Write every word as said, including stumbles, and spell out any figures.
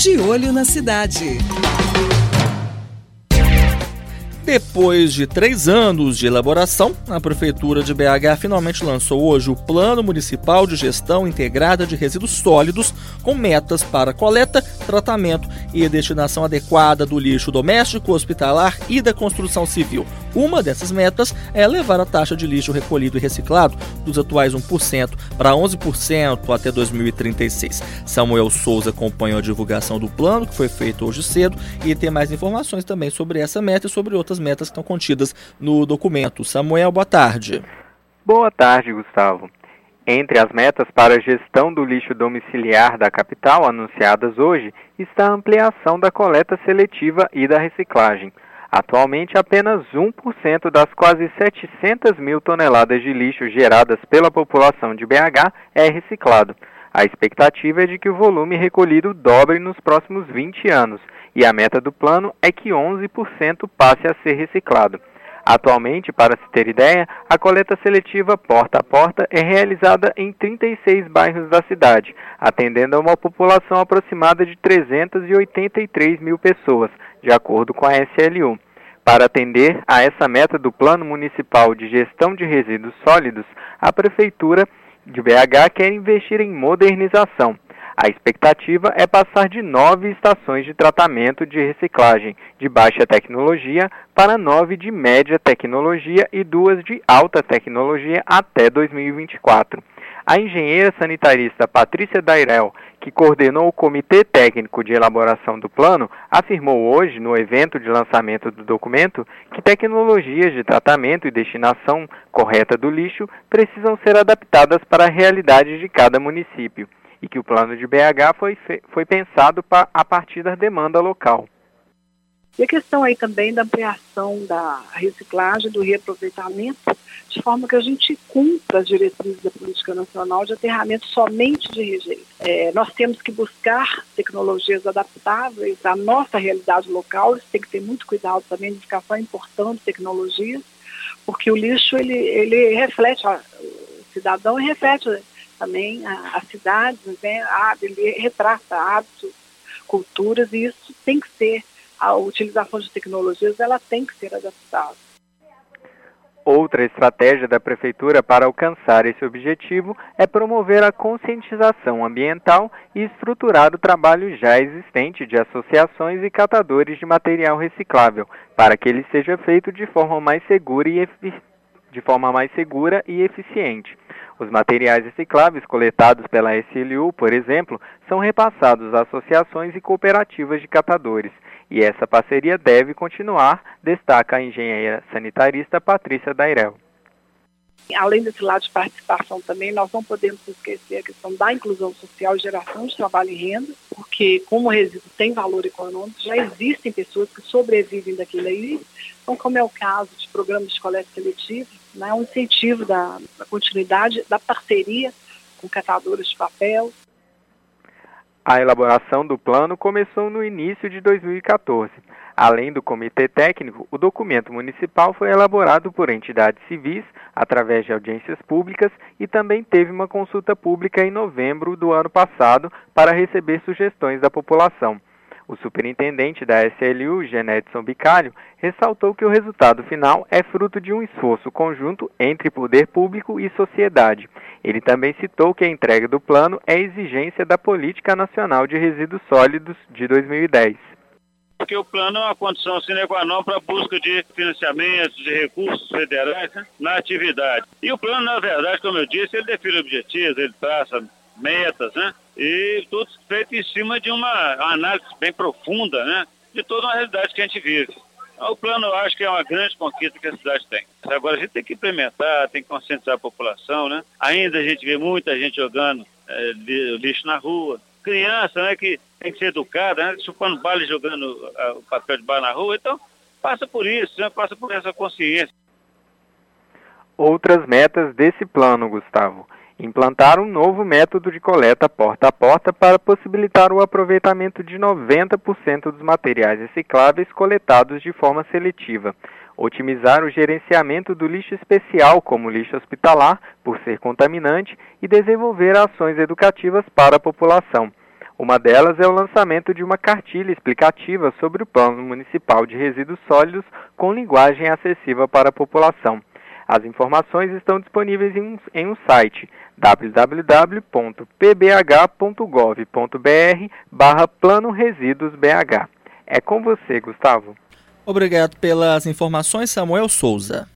De Olho na Cidade. Depois de três anos de elaboração, a Prefeitura de B H finalmente lançou hoje o Plano Municipal de Gestão Integrada de Resíduos Sólidos, com metas para coleta, tratamento e destinação adequada do lixo doméstico, hospitalar e da construção civil. Uma dessas metas é levar a taxa de lixo recolhido e reciclado dos atuais um por cento para onze por cento até dois mil e trinta e seis. Samuel Souza acompanhou a divulgação do plano, que foi feito hoje cedo, e tem mais informações também sobre essa meta e sobre outras metas que estão contidas no documento. Samuel, boa tarde. Boa tarde, Gustavo. Entre as metas para a gestão do lixo domiciliar da capital anunciadas hoje está a ampliação da coleta seletiva e da reciclagem. Atualmente, apenas um por cento das quase setecentas mil toneladas de lixo geradas pela população de B H é reciclado. A expectativa é de que o volume recolhido dobre nos próximos vinte anos, e a meta do plano é que onze por cento passe a ser reciclado. Atualmente, para se ter ideia, a coleta seletiva porta a porta é realizada em trinta e seis bairros da cidade, atendendo a uma população aproximada de trezentas e oitenta e três mil pessoas, de acordo com a S L U. Para atender a essa meta do Plano Municipal de Gestão de Resíduos Sólidos, a Prefeitura de B H quer investir em modernização. A expectativa é passar de nove estações de tratamento de reciclagem de baixa tecnologia para nove de média tecnologia e duas de alta tecnologia até dois mil e vinte e quatro. A engenheira sanitarista Patrícia Dairel, que coordenou o Comitê Técnico de Elaboração do Plano, afirmou hoje, no evento de lançamento do documento, que tecnologias de tratamento e destinação correta do lixo precisam ser adaptadas para a realidade de cada município, e que o plano de B H foi, foi pensado pa, a partir da demanda local. E a questão aí também da ampliação da reciclagem, do reaproveitamento, de forma que a gente cumpra as diretrizes da Política Nacional de aterramento somente de rejeito. É, nós temos que buscar tecnologias adaptáveis à nossa realidade local, isso tem que ter muito cuidado também de ficar só importando tecnologias, porque o lixo ele, ele reflete, ó, o cidadão reflete também a, a cidade, né? a, ele retrata hábitos, culturas, e isso tem que ser, a utilização de tecnologias, ela tem que ser adaptada. Outra estratégia da Prefeitura para alcançar esse objetivo é promover a conscientização ambiental e estruturar o trabalho já existente de associações e catadores de material reciclável, para que ele seja feito de forma mais segura e efi- de forma mais segura e eficiente. Os materiais recicláveis coletados pela S L U, por exemplo, são repassados a associações e cooperativas de catadores. E essa parceria deve continuar, destaca a engenheira sanitarista Patrícia Dairel. Além desse lado de participação também, nós não podemos esquecer a questão da inclusão social e geração de trabalho e renda, porque como o resíduo tem valor econômico, já existem pessoas que sobrevivem daquilo aí. Então, como é o caso de programas de coleta seletiva, né, um incentivo da, da continuidade da parceria com catadores de papel. A elaboração do plano começou no início de dois mil e quatorze. Além do comitê técnico, o documento municipal foi elaborado por entidades civis, através de audiências públicas, e também teve uma consulta pública em novembro do ano passado para receber sugestões da população. O superintendente da S L U, Genedson Bicalho, ressaltou que o resultado final é fruto de um esforço conjunto entre poder público e sociedade. Ele também citou que a entrega do plano é exigência da Política Nacional de Resíduos Sólidos de dois mil e dez. Porque o plano é uma condição sine qua non para a busca de financiamentos, de recursos federais, né, na atividade. E o plano, na verdade, como eu disse, ele define objetivos, ele traça metas, né? E tudo feito em cima de uma análise bem profunda, né? De toda uma realidade que a gente vive. Então, o plano, eu acho que é uma grande conquista que a cidade tem. Agora a gente tem que implementar, tem que conscientizar a população, né? Ainda a gente vê muita gente jogando é, lixo na rua. Criança, né? Que tem que ser educada, né? Chupando bala e jogando uh, o papel de bala na rua. Então, passa por isso, né? Passa por essa consciência. Outras metas desse plano, Gustavo. Implantar um novo método de coleta porta a porta para possibilitar o aproveitamento de noventa por cento dos materiais recicláveis coletados de forma seletiva. Otimizar o gerenciamento do lixo especial, como lixo hospitalar, por ser contaminante, e desenvolver ações educativas para a população. Uma delas é o lançamento de uma cartilha explicativa sobre o Plano Municipal de Resíduos Sólidos com linguagem acessível para a população. As informações estão disponíveis em um, em um site w w w ponto p b h ponto gov ponto b r barra Plano Resíduos B H. É com você, Gustavo. Obrigado pelas informações, Samuel Souza.